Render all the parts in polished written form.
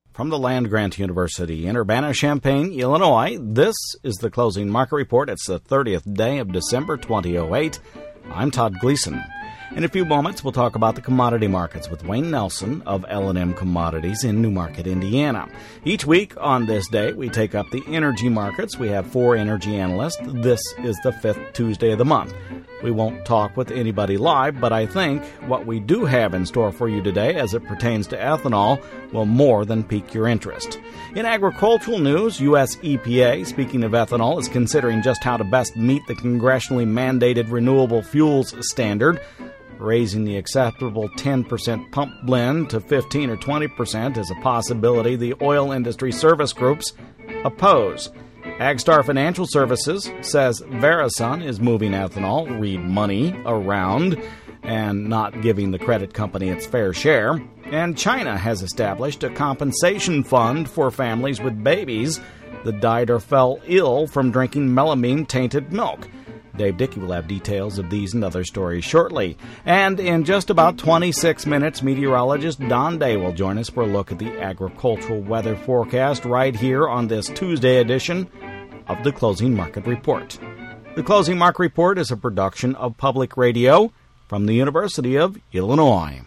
From the land-grant University in Urbana-Champaign, Illinois, this is the Closing Market Report. It's the 30th day of December 2008. I'm Todd Gleason. In a few moments, we'll talk about the commodity markets with Wayne Nelson of L&M Commodities in Newmarket, Indiana. Each week on this day, we take up the energy markets. We have 4 energy analysts. This is the 5th Tuesday of the month. We won't talk with anybody live, but I think what we do have in store for you today as it pertains to ethanol will more than pique your interest. In agricultural news, U.S. EPA, speaking of ethanol, is considering just how to best meet the congressionally mandated renewable fuels standard. Raising the acceptable 10% pump blend to 15 or 20% is a possibility the oil industry service groups oppose. Agstar Financial Services says Verison is moving ethanol, read money, around and not giving the credit company its fair share. And China has established a compensation fund for families with babies that died or fell ill from drinking melamine-tainted milk. Dave Dickey will have details of these and other stories shortly. And in just about 26 minutes, meteorologist Don Day will join us for a look at the agricultural weather forecast right here on this Tuesday edition of the Closing Market Report. The Closing Market Report is a production of Public Radio from the University of Illinois.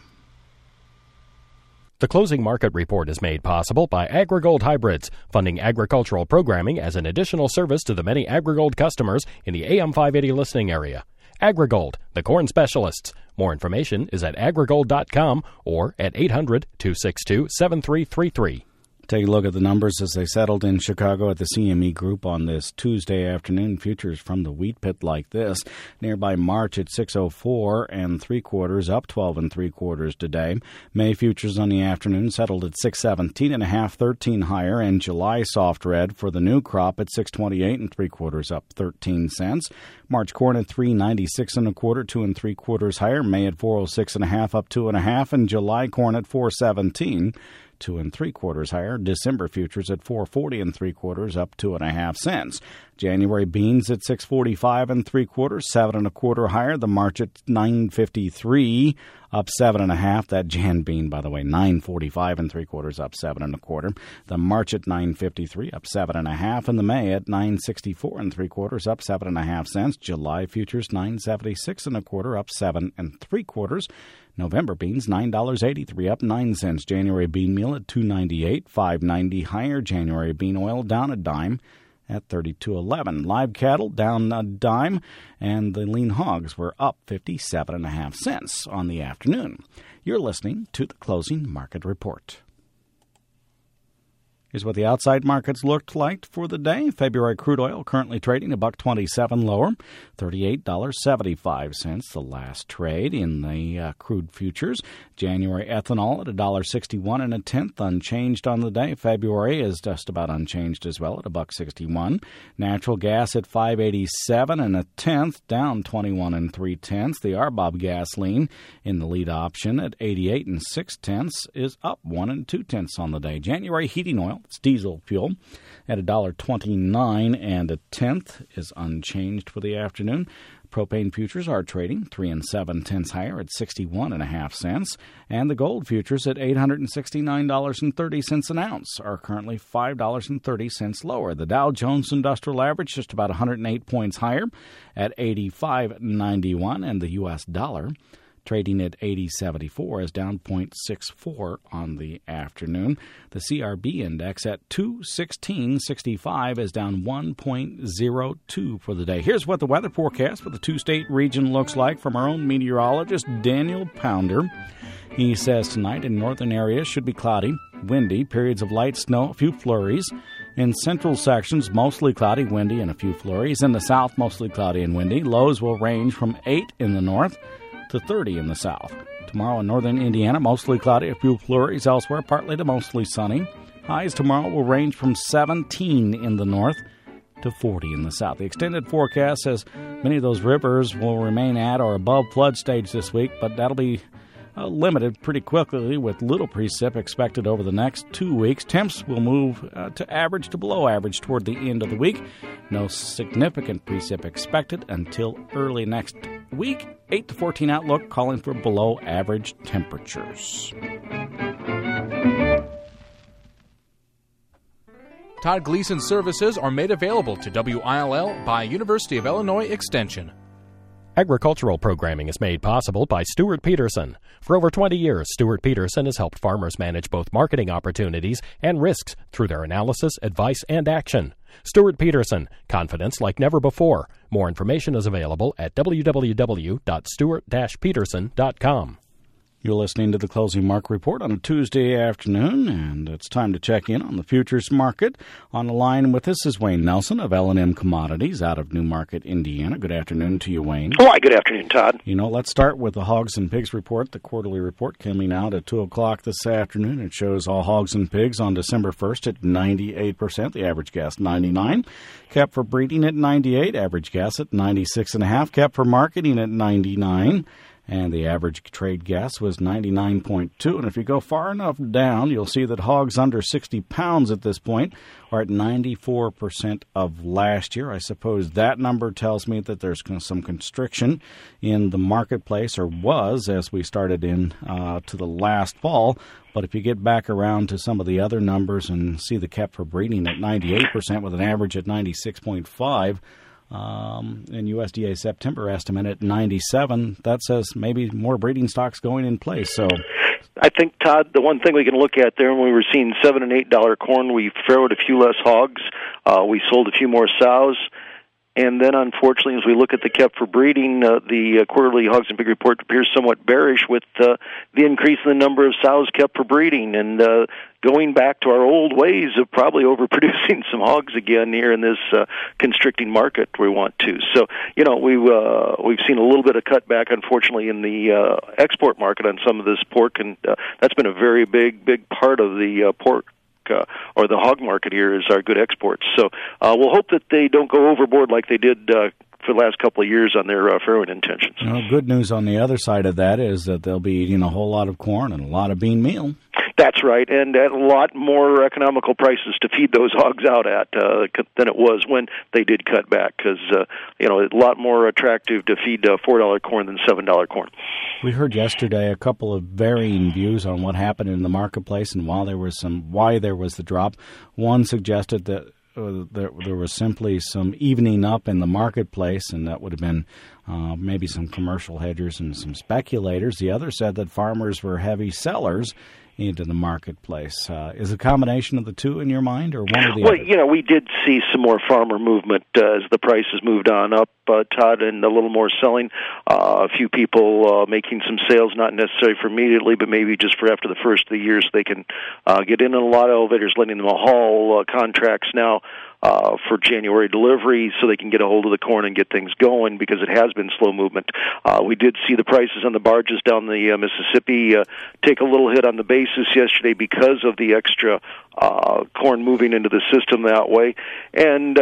The Closing Market Report is made possible by AgriGold Hybrids, funding agricultural programming as an additional service to the many AgriGold customers in the AM 580 listening area. AgriGold, the corn specialists. More information is at agrigold.com or at 800-262-7333. Take a look at the numbers as they settled in Chicago at the CME Group on this Tuesday afternoon. Futures from the wheat pit like this. Nearby March at 6.04 3/4, up 12 3/4 today. May futures on the afternoon settled at 6.17 13 higher, and July soft red for the new crop at 6.28 3/4, up 13 cents. March corn at 3.96 1/4, 2 3/4 higher. May at 4.06 up 2.5, and July corn at 4.17. 2 3/4 higher. December futures at 4.40 3/4, up 2.5 cents. January beans at 6.45 3/4, 7 1/4 higher. The March at 9.53, up 7.5. That Jan bean, by the way, 9.45 3/4, up 7 1/4. The March at 9.53, up 7.5, and the May at 9.64 3/4, up 7.5 cents. July futures 9.76 1/4, up 7 3/4. November beans $9.83, up 9 cents. January bean meal at $2.98, $5.90 higher. January bean oil down a dime at $32.11. Live cattle down a dime, and the lean hogs were up 57.5 cents on the afternoon. You're listening to the Closing Market Report. Here's what the outside markets looked like for the day. February crude oil currently trading $1.27 lower, $38.75 the last trade in the crude futures. January ethanol at $1.61 1/10, unchanged on the day. February is just about unchanged as well at $1.61. Natural gas at $5.87 1/10, down 21 3/10. The RBOB gasoline in the lead option at 88 6/10 is up 1 2/10 on the day. January heating oil, it's diesel fuel, at $1.29 1/10 is unchanged for the afternoon. Propane futures are trading 3 7/10 higher at 61.5 cents, and the gold futures at $869.30 an ounce are currently $5.30 lower. The Dow Jones Industrial Average just about 108 points higher at 85.91, and the U.S. dollar trading at 80.74 is down 0.64 on the afternoon. The CRB index at 216.65 is down 1.02 for the day. Here's what the weather forecast for the two-state region looks like from our own meteorologist, Daniel Pounder. He says tonight in northern areas should be cloudy, windy, periods of light snow, a few flurries. In central sections, mostly cloudy, windy, and a few flurries. In the south, mostly cloudy and windy. Lows will range from 8 in the north to 30 in the south. Tomorrow in northern Indiana, mostly cloudy, a few flurries elsewhere, partly to mostly sunny. Highs tomorrow will range from 17 in the north to 40 in the south. The extended forecast says many of those rivers will remain at or above flood stage this week, but that'll be limited pretty quickly with little precip expected over the next 2 weeks. Temps will move to average to below average toward the end of the week. No significant precip expected until early next week. 8 to 14 outlook calling for below average temperatures. Todd Gleason services are made available to WILL by University of Illinois Extension. Agricultural programming is made possible by Stuart Peterson. For over 20 years, Stuart Peterson has helped farmers manage both marketing opportunities and risks through their analysis, advice, and action. Stuart Peterson, confidence like never before. More information is available at www.stuart-peterson.com. You're listening to the Closing Market Report on a Tuesday afternoon, and it's time to check in on the futures market. On the line with us is Wayne Nelson of L&M Commodities out of Newmarket, Indiana. Good afternoon to you, Wayne. Hi, good afternoon, Todd. Let's start with the Hogs and Pigs report, the quarterly report coming out at 2 o'clock this afternoon. It shows all hogs and pigs on December 1st at 98%, the average gas 99%. Kept for breeding at 98%, average gas at 96.5%, kept for marketing at 99%. And the average trade gas was 99.2. And if you go far enough down, you'll see that hogs under 60 pounds at this point are at 94% of last year. I suppose that number tells me that there's some constriction in the marketplace, or was, as we started in to the last fall. But if you get back around to some of the other numbers and see the kept for breeding at 98% with an average at 96.5%, and USDA September estimate at 97, that says maybe more breeding stocks going in place. So I think, Todd, the one thing we can look at there, when we were seeing $7 and $8 corn, we farrowed a few less hogs. We sold a few more sows. And then, unfortunately, as we look at the kept for breeding, the quarterly hogs and pig report appears somewhat bearish with the increase in the number of sows kept for breeding, and going back to our old ways of probably overproducing some hogs again here in this constricting market we want to. So, we've seen a little bit of cutback, unfortunately, in the export market on some of this pork, and that's been a very big part of the pork or the hog market here is our good exports. So we'll hope that they don't go overboard like they did for the last couple of years on their farrowing intentions. Good news on the other side of that is that they'll be eating a whole lot of corn and a lot of bean meal. That's right, and at a lot more economical prices to feed those hogs out at than it was when they did cut back, because it's a lot more attractive to feed $4 corn than $7 corn. We heard yesterday a couple of varying views on what happened in the marketplace and why there was the drop. One suggested that there was simply some evening up in the marketplace, and that would have been maybe some commercial hedgers and some speculators. The other said that farmers were heavy sellers into the marketplace. Is a combination of the two in your mind, or one or the other? Well, we did see some more farmer movement as the prices moved on up, Todd, and a little more selling. A few people making some sales, not necessarily for immediately, but maybe just for after the first of the year so they can get in. And a lot of elevators letting them haul contracts now for January delivery so they can get a hold of the corn and get things going, because it has been slow movement. We did see the prices on the barges down the Mississippi take a little hit on the basis yesterday because of the extra corn moving into the system that way. And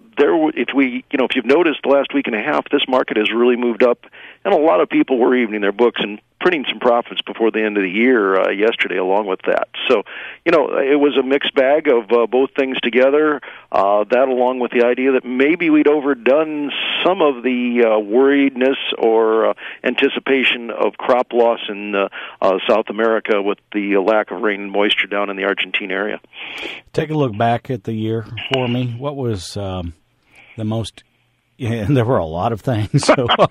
if you've noticed the last week and a half, this market has really moved up, and a lot of people were evening their books and printing some profits before the end of the year yesterday along with that. So, it was a mixed bag of both things together, that along with the idea that maybe we'd overdone some of the worriedness or anticipation of crop loss in South America with the lack of rain and moisture down in the Argentine area. Take a look back at the year for me. What was the most... Yeah, and there were a lot of things.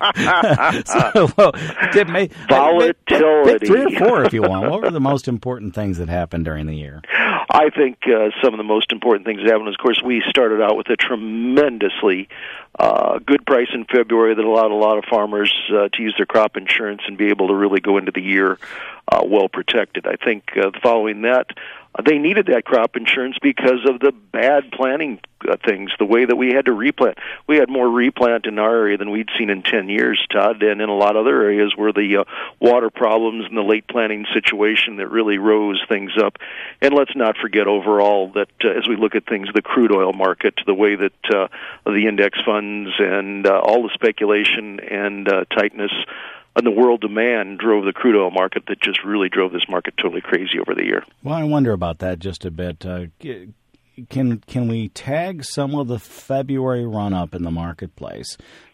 Volatility. Pick 3 or 4 if you want. What were the most important things that happened during the year? I think some of the most important things that happened is, of course, we started out with a tremendously good price in February that allowed a lot of farmers to use their crop insurance and be able to really go into the year well protected. I think following that, they needed that crop insurance because of the bad planting things, the way that we had to replant. We had more replant in our area than we'd seen in 10 years, Todd, and in a lot of other areas where the water problems and the late planting situation that really rose things up. And let's not forget overall that as we look at things, the crude oil market, the way that the index funds and all the speculation and tightness and the world demand drove the crude oil market that just really drove this market totally crazy over the year. Well, I wonder about that just a bit. Can we tag some of the February run-up in the marketplace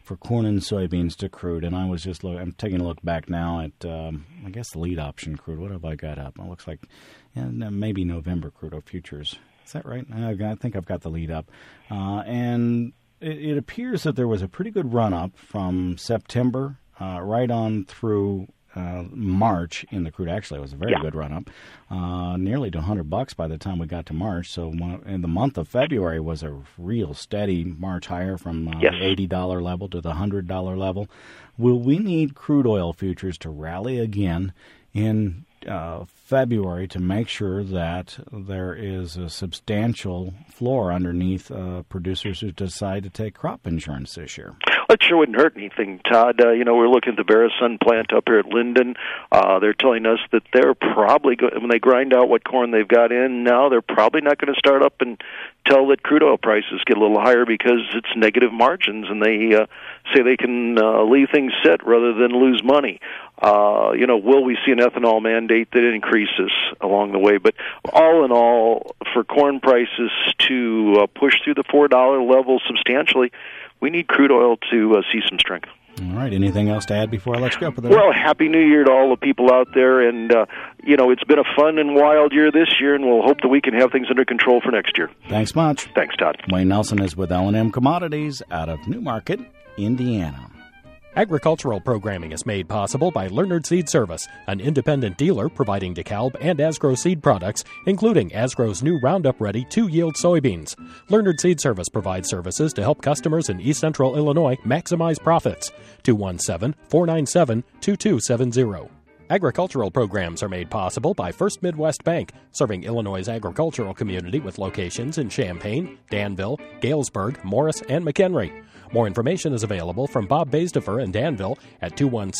for corn and soybeans to crude, and I was just I'm taking a look back now at I guess the lead option crude. What have I got up? It looks like maybe November crude oil futures. Is that right? I think I've got the lead up, and it appears that there was a pretty good run up from September right on through March in the crude. Actually, it was a very good run up, nearly to $100 by the time we got to March. So in the month of February was a real steady march higher from the $80 level to the $100 level. Will we need crude oil futures to rally again in February to make sure that there is a substantial floor underneath producers who decide to take crop insurance this year? It sure wouldn't hurt anything, Todd. We're looking at the Verisun plant up here at Linden. They're telling us that they're probably when they grind out what corn they've got in now, they're probably not going to start up until that crude oil prices get a little higher because it's negative margins, and they say they can leave things set rather than lose money. Will we see an ethanol mandate that increases along the way? But all in all, for corn prices to push through the $4 level substantially, we need crude oil to see some strength. All right. Anything else to add before I let you go? Well, Happy New Year to all the people out there. And, it's been a fun and wild year this year, and we'll hope that we can have things under control for next year. Thanks much. Thanks, Todd. Wayne Nelson is with L&M Commodities out of Newmarket, Indiana. Agricultural programming is made possible by Leonard Seed Service, an independent dealer providing DeKalb and Asgrow seed products, including Asgrow's new Roundup Ready 2-yield soybeans. Leonard Seed Service provides services to help customers in East Central Illinois maximize profits. 217-497-2270. Agricultural programs are made possible by First Midwest Bank, serving Illinois' agricultural community with locations in Champaign, Danville, Galesburg, Morris, and McHenry. More information is available from Bob Baisdefer in Danville at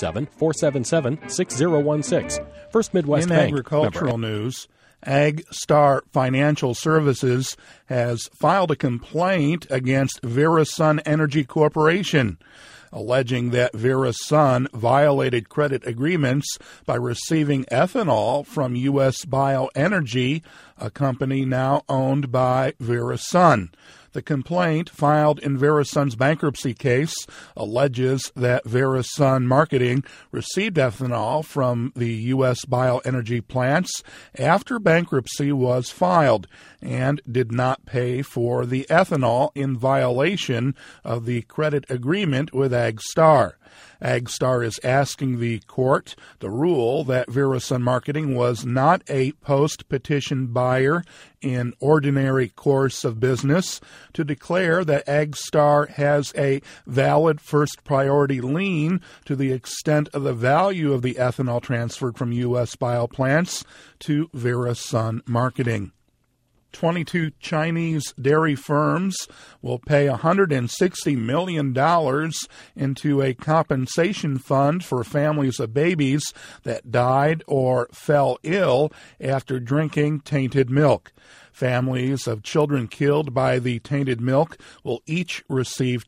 217-477-6016. First Midwest Bank. In agricultural news, AgStar Financial Services has filed a complaint against Verisun Energy Corporation, alleging that Verisun violated credit agreements by receiving ethanol from U.S. Bioenergy, a company now owned by Verisun. The complaint, filed in Verisun's bankruptcy case, alleges that Verisun Marketing received ethanol from the U.S. Bioenergy plants after bankruptcy was filed and did not pay for the ethanol in violation of the credit agreement with AgStar. AgStar is asking the court to rule that Verisun Marketing was not a post-petition buyer in ordinary course of business, to declare that AgStar has a valid first priority lien to the extent of the value of the ethanol transferred from U.S. bioplants to Verisun Marketing. 22 Chinese dairy firms will pay $160 million into a compensation fund for families of babies that died or fell ill after drinking tainted milk. Families of children killed by the tainted milk will each receive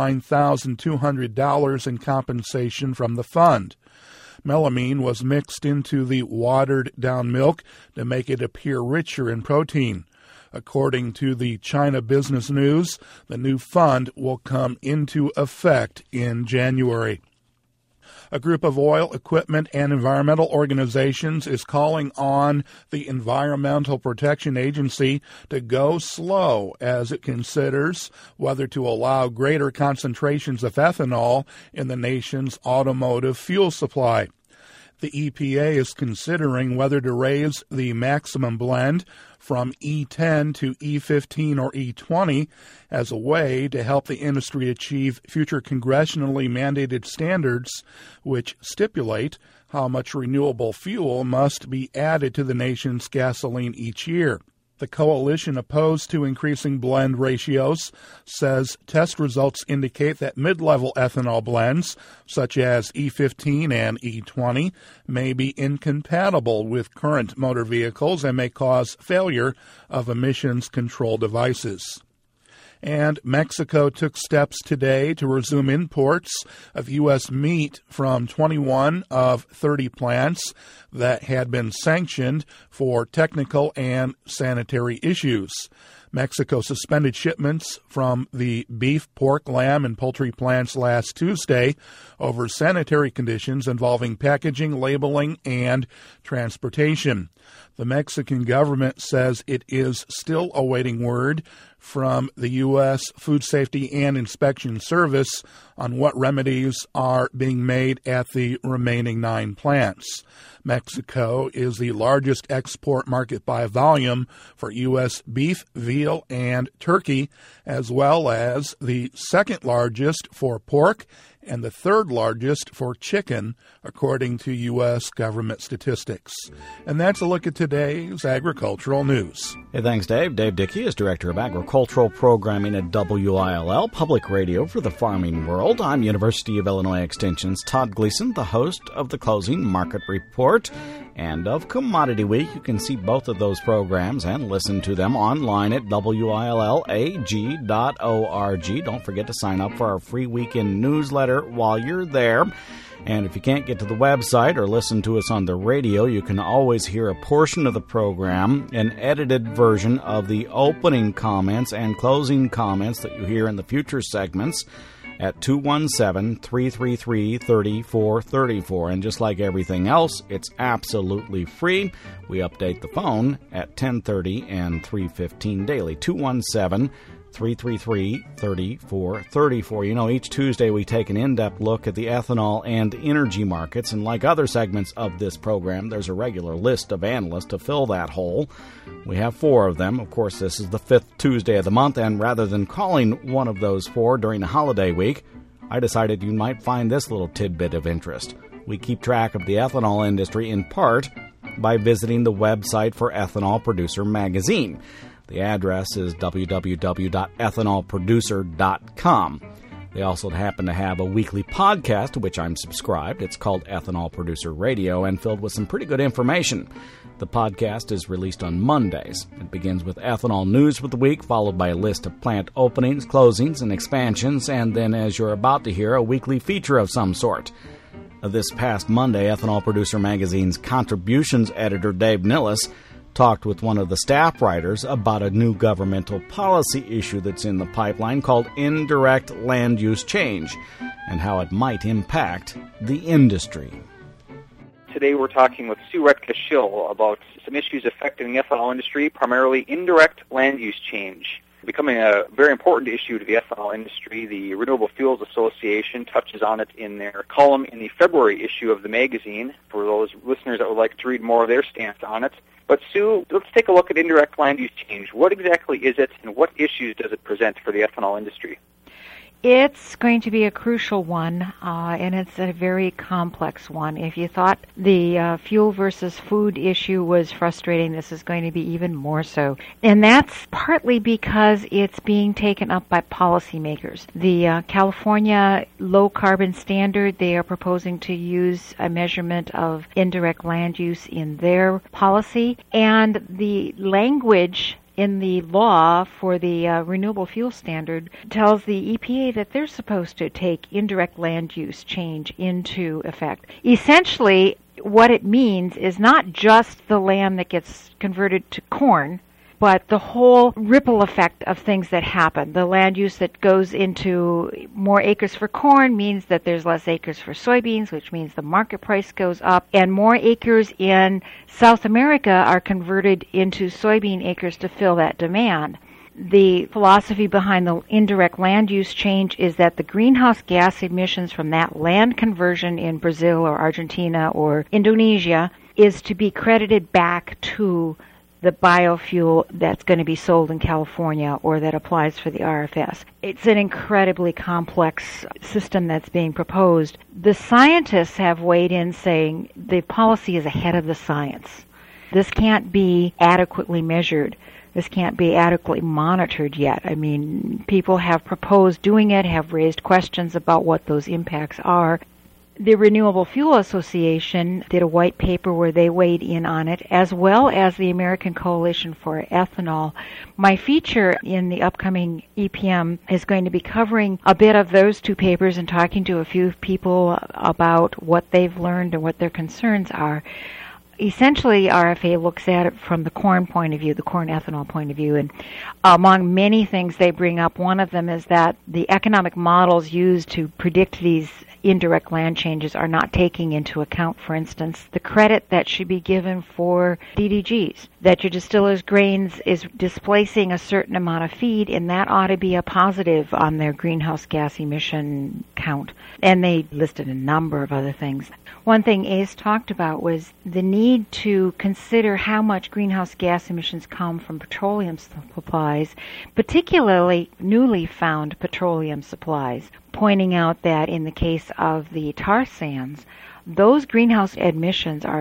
$29,200 in compensation from the fund. Melamine was mixed into the watered-down milk to make it appear richer in protein. According to the China Business News, the new fund will come into effect in January. A group of oil, equipment, and environmental organizations is calling on the Environmental Protection Agency to go slow as it considers whether to allow greater concentrations of ethanol in the nation's automotive fuel supply. The EPA is considering whether to raise the maximum blend from E10 to E15 or E20 as a way to help the industry achieve future congressionally mandated standards which stipulate how much renewable fuel must be added to the nation's gasoline each year. The coalition opposed to increasing blend ratios says test results indicate that mid-level ethanol blends, such as E15 and E20, may be incompatible with current motor vehicles and may cause failure of emissions control devices. And Mexico took steps today to resume imports of U.S. meat from 21 of 30 plants that had been sanctioned for technical and sanitary issues. Mexico suspended shipments from the beef, pork, lamb, and poultry plants last Tuesday over sanitary conditions involving packaging, labeling, and transportation. The Mexican government says it is still awaiting word from the U.S. Food Safety and Inspection Service on what remedies are being made at the remaining 9 plants. Mexico is the largest export market by volume for U.S. beef, veal, and turkey, as well as the second largest for pork and the third largest for chicken, according to U.S. government statistics. And that's a look at today's agricultural news. Hey, thanks, Dave. Dave Dickey is Director of Agricultural Programming at WILL, Public Radio for the Farming World. I'm University of Illinois Extension's Todd Gleason, the host of the Closing Market Report and of Commodity Week. You can see both of those programs and listen to them online at WILLAG.org. Don't forget to sign up for our free weekend newsletter while you're there. And if you can't get to the website or listen to us on the radio, you can always hear a portion of the program, an edited version of the opening comments and closing comments that you hear in the future segments at 217-333-3434. And just like everything else, it's absolutely free. We update the phone at 10:30 and 3:15 daily. 217-333-3434. You know, each Tuesday we take an in-depth look at the ethanol and energy markets, and like other segments of this program, there's a regular list of analysts to fill that hole. We have 4 of them. Of course, this is the 5th Tuesday of the month, and rather than calling one of those 4 during the holiday week, I decided you might find this little tidbit of interest. We keep track of the ethanol industry in part by visiting the website for Ethanol Producer Magazine. The address is www.ethanolproducer.com. They also happen to have a weekly podcast to which I'm subscribed. It's called Ethanol Producer Radio and filled with some pretty good information. The podcast is released on Mondays. It begins with ethanol news for the week, followed by a list of plant openings, closings, and expansions, and then, as you're about to hear, a weekly feature of some sort. This past Monday, Ethanol Producer Magazine's contributions editor, Dave Nilles, talked with one of the staff writers about a new governmental policy issue that's in the pipeline called indirect land use change and how it might impact the industry. Today we're talking with Sue Retka-Schill about some issues affecting the ethanol industry, primarily indirect land use change. Becoming a very important issue to the ethanol industry, the Renewable Fuels Association touches on it in their column in the February issue of the magazine for those listeners that would like to read more of their stance on it. But Sue, let's take a look at indirect land use change. What exactly is it, and what issues does it present for the ethanol industry? It's going to be a crucial one, and it's a very complex one. If you thought the fuel versus food issue was frustrating, this is going to be even more so. And that's partly because it's being taken up by policymakers. The California Low Carbon Standard, they are proposing to use a measurement of indirect land use in their policy, and the language in the law for the Renewable Fuel Standard tells the EPA that they're supposed to take indirect land use change into effect. Essentially, what it means is not just the land that gets converted to corn, but the whole ripple effect of things that happen. The land use that goes into more acres for corn means that there's less acres for soybeans, which means the market price goes up, and more acres in South America are converted into soybean acres to fill that demand. The philosophy behind the indirect land use change is that the greenhouse gas emissions from that land conversion in Brazil or Argentina or Indonesia is to be credited back to the biofuel that's going to be sold in California or that applies for the RFS. It's an incredibly complex system that's being proposed. The scientists have weighed in saying the policy is ahead of the science. This can't be adequately measured. This can't be adequately monitored yet. I mean, people have proposed doing it, have raised questions about what those impacts are. The Renewable Fuel Association did a white paper where they weighed in on it, as well as the American Coalition for Ethanol. My feature in the upcoming EPM is going to be covering a bit of those two papers and talking to a few people about what they've learned and what their concerns are. Essentially, RFA looks at it from the corn point of view, the corn ethanol point of view, and among many things they bring up, one of them is that the economic models used to predict these indirect land changes are not taking into account, for instance, the credit that should be given for DDGs, that your distiller's grains is displacing a certain amount of feed, and that ought to be a positive on their greenhouse gas emission count. And they listed a number of other things. One thing ACE talked about was the need to consider how much greenhouse gas emissions come from petroleum supplies, particularly newly found petroleum supplies, pointing out that in the case of the tar sands, those greenhouse emissions are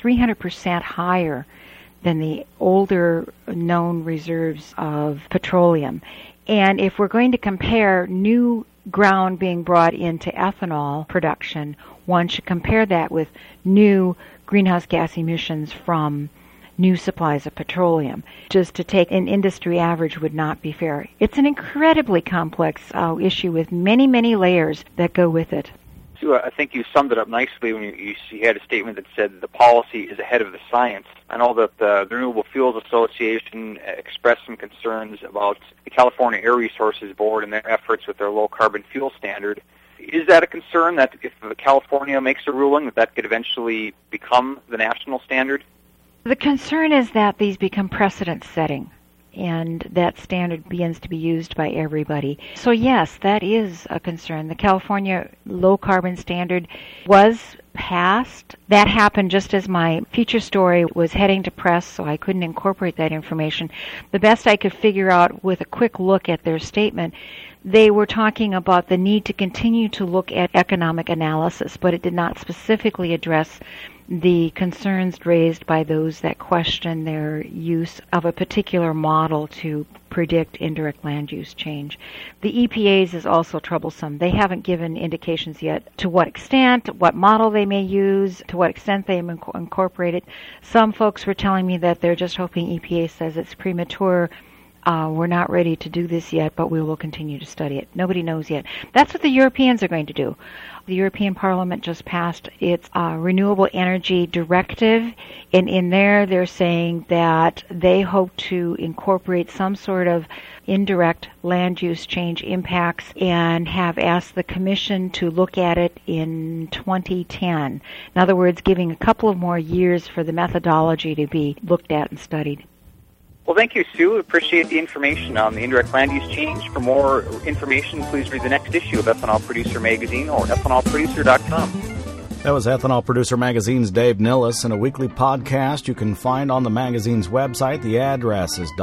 300% higher than the older known reserves of petroleum. And if we're going to compare new ground being brought into ethanol production, one should compare that with new greenhouse gas emissions from new supplies of petroleum. Just to take an industry average would not be fair. It's an incredibly complex issue with many, many layers that go with it. Sue, I think you summed it up nicely when you had a statement that said the policy is ahead of the science. I know that the Renewable Fuels Association expressed some concerns about the California Air Resources Board and their efforts with their low-carbon fuel standard. Is that a concern that if California makes a ruling that could eventually become the national standard? The concern is that these become precedent-setting, and that standard begins to be used by everybody. So yes, that is a concern. The California low-carbon standard was passed. That happened just as my feature story was heading to press, so I couldn't incorporate that information. The best I could figure out with a quick look at their statement, they were talking about the need to continue to look at economic analysis, but it did not specifically address the concerns raised by those that question their use of a particular model to predict indirect land use change. The EPA's is also troublesome. They haven't given indications yet to what extent, what model they may use, to what extent they incorporate it. Some folks were telling me that they're just hoping EPA says it's premature. We're not ready to do this yet, but we will continue to study it. Nobody knows yet. That's what the Europeans are going to do. The European Parliament just passed its Renewable Energy Directive, and in there they're saying that they hope to incorporate some sort of indirect land use change impacts and have asked the Commission to look at it in 2010. In other words, giving a couple of more years for the methodology to be looked at and studied. Well, thank you, Sue. Appreciate the information on the indirect land use change. For more information, please read the next issue of Ethanol Producer Magazine or ethanolproducer.com. That was Ethanol Producer Magazine's Dave Nilles in a weekly podcast you can find on the magazine's website. The address is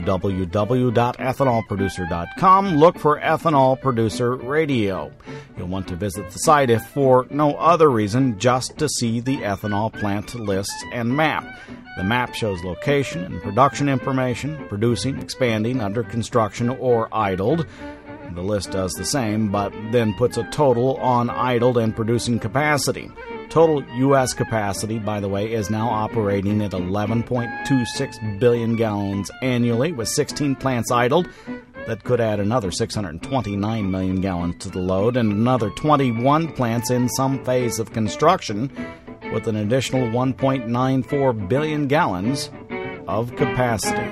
www.ethanolproducer.com. Look for Ethanol Producer Radio. You'll want to visit the site if for no other reason, just to see the ethanol plant lists and map. The map shows location and production information, producing, expanding, under construction, or idled. The list does the same, but then puts a total on idled and producing capacity. Total U.S. capacity, by the way, is now operating at 11.26 billion gallons annually, with 16 plants idled. That could add another 629 million gallons to the load, and another 21 plants in some phase of construction, with an additional 1.94 billion gallons of capacity.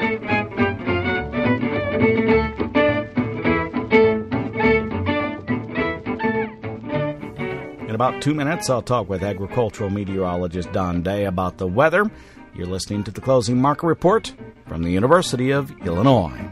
In about 2 minutes, I'll talk with agricultural meteorologist Don Day about the weather. You're listening to the Closing Market Report from the University of Illinois.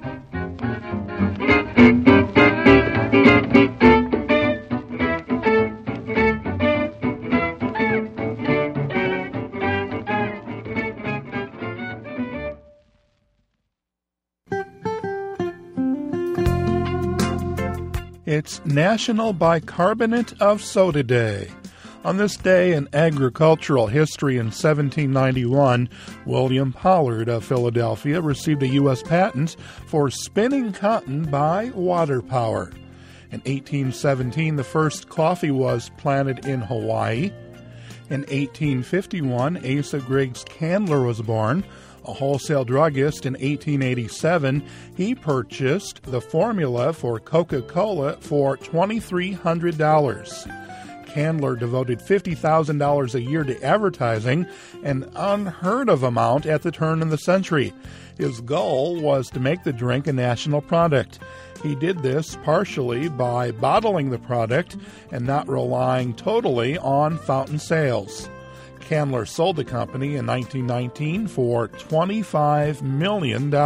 It's National Bicarbonate of Soda Day. On this day in agricultural history in 1791, William Pollard of Philadelphia received a U.S. patent for spinning cotton by water power. In 1817, the first coffee was planted in Hawaii. In 1851, Asa Griggs Candler was born. A wholesale druggist in 1887, he purchased the formula for Coca-Cola for $2,300. Candler devoted $50,000 a year to advertising, an unheard of amount at the turn of the century. His goal was to make the drink a national product. He did this partially by bottling the product and not relying totally on fountain sales. Candler sold the company in 1919 for $25 million. In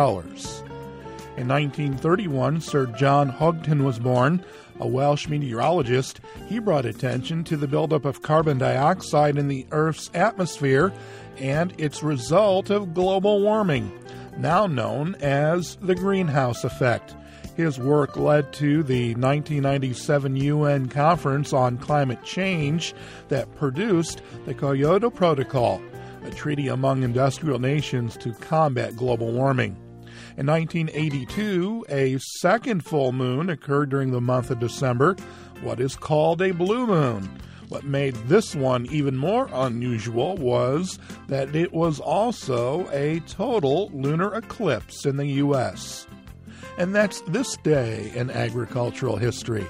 1931, Sir John Houghton was born. A Welsh meteorologist, he brought attention to the buildup of carbon dioxide in the Earth's atmosphere and its result of global warming, now known as the greenhouse effect. His work led to the 1997 UN Conference on Climate Change that produced the Kyoto Protocol, a treaty among industrial nations to combat global warming. In 1982, a second full moon occurred during the month of December, what is called a blue moon. What made this one even more unusual was that it was also a total lunar eclipse in the U.S. And that's this day in agricultural history.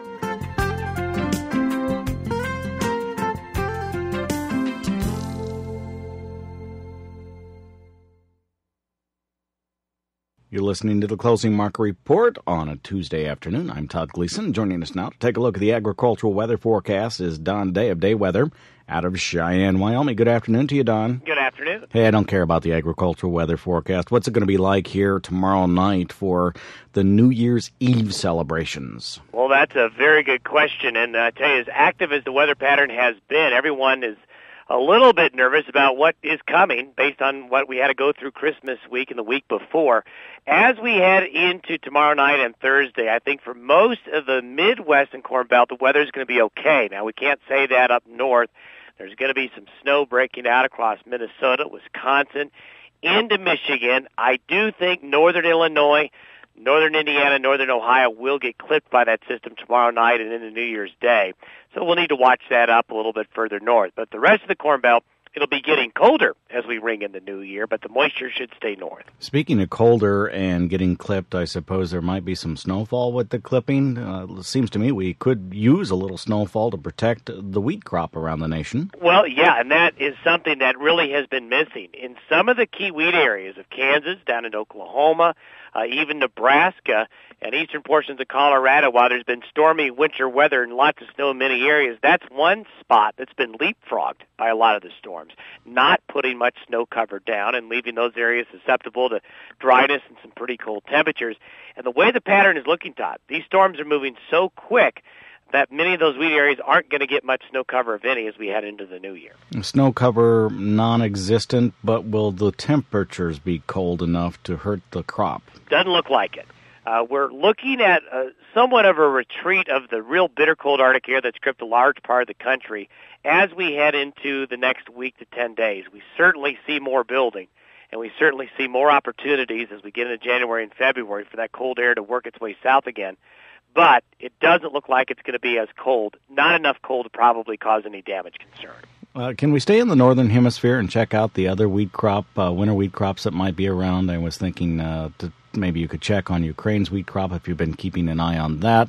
You're listening to the Closing Market Report on a Tuesday afternoon. I'm Todd Gleason. Joining us now to take a look at the agricultural weather forecast is Don Day of Day Weather out of Cheyenne, Wyoming. Good afternoon to you, Don. Good afternoon. Hey, I don't care about the agricultural weather forecast. What's it going to be like here tomorrow night for the New Year's Eve celebrations? Well, that's a very good question. And I tell you, as active as the weather pattern has been, everyone is a little bit nervous about what is coming based on what we had to go through Christmas week and the week before. As we head into tomorrow night and Thursday, I think for most of the Midwest and Corn Belt, the weather is going to be okay. Now, we can't say that up north. There's going to be some snow breaking out across Minnesota, Wisconsin, into Michigan. I do think northern Illinois, northern Indiana, northern Ohio will get clipped by that system tomorrow night and into New Year's Day. So we'll need to watch that up a little bit further north. But the rest of the Corn Belt, it'll be getting colder as we ring in the new year, but the moisture should stay north. Speaking of colder and getting clipped, I suppose there might be some snowfall with the clipping. It seems to me we could use a little snowfall to protect the wheat crop around the nation. Well, yeah, and that is something that really has been missing. In some of the key wheat areas of Kansas, down in Oklahoma, even Nebraska, and eastern portions of Colorado, while there's been stormy winter weather and lots of snow in many areas, that's one spot that's been leapfrogged by a lot of the storms, not putting much snow cover down and leaving those areas susceptible to dryness and some pretty cold temperatures. And the way the pattern is looking, Todd, these storms are moving so quick that many of those wheat areas aren't going to get much snow cover, if any, as we head into the new year. Snow cover non-existent, but will the temperatures be cold enough to hurt the crop? Doesn't look like it. We're looking at somewhat of a retreat of the real bitter cold Arctic air that's gripped a large part of the country as we head into the next week to 10 days. We certainly see more building, and we certainly see more opportunities as we get into January and February for that cold air to work its way south again. But it doesn't look like it's going to be as cold, not enough cold to probably cause any damage concern. Can we stay in the northern hemisphere and check out the other wheat crop, winter wheat crops that might be around? I was thinking maybe you could check on Ukraine's wheat crop if you've been keeping an eye on that.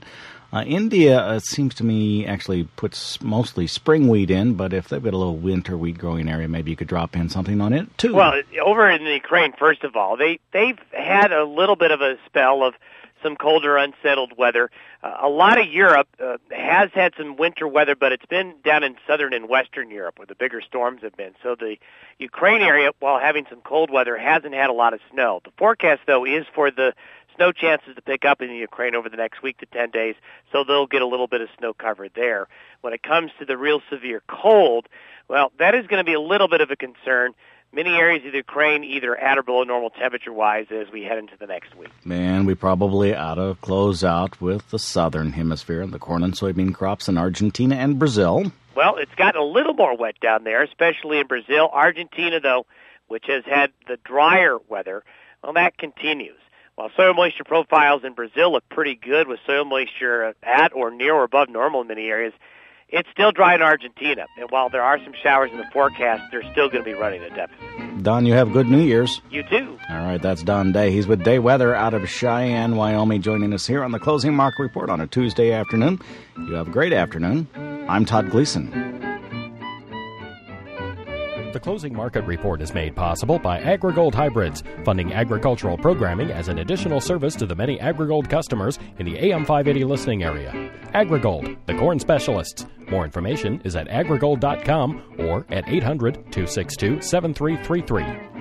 India, it seems to me, actually puts mostly spring wheat in, but if they've got a little winter wheat growing area, maybe you could drop in something on it, too. Well, over in the Ukraine, first of all, they've had a little bit of a spell of some colder, unsettled weather. A lot of Europe has had some winter weather, but it's been down in southern and western Europe where the bigger storms have been. So the Ukraine area, while having some cold weather, hasn't had a lot of snow. The forecast, though, is for the snow chances to pick up in the Ukraine over the next week to 10 days, so they'll get a little bit of snow cover there. When it comes to the real severe cold, well, that is going to be a little bit of a concern. Many areas of the Ukraine either at or below normal temperature-wise as we head into the next week. And we probably ought to close out with the southern hemisphere and the corn and soybean crops in Argentina and Brazil. Well, it's gotten a little more wet down there, especially in Brazil. Argentina, though, which has had the drier weather, well, that continues. While soil moisture profiles in Brazil look pretty good with soil moisture at or near or above normal in many areas, it's still dry in Argentina. And while there are some showers in the forecast, they're still going to be running a deficit. Don, you have good New Year's. You too. All right, that's Don Day. He's with Day Weather out of Cheyenne, Wyoming, joining us here on the Closing Market Report on a Tuesday afternoon. You have a great afternoon. I'm Todd Gleason. The Closing Market Report is made possible by AgriGold Hybrids, funding agricultural programming as an additional service to the many AgriGold customers in the AM 580 listening area. AgriGold, the corn specialists. More information is at agrigold.com or at 800-262-7333.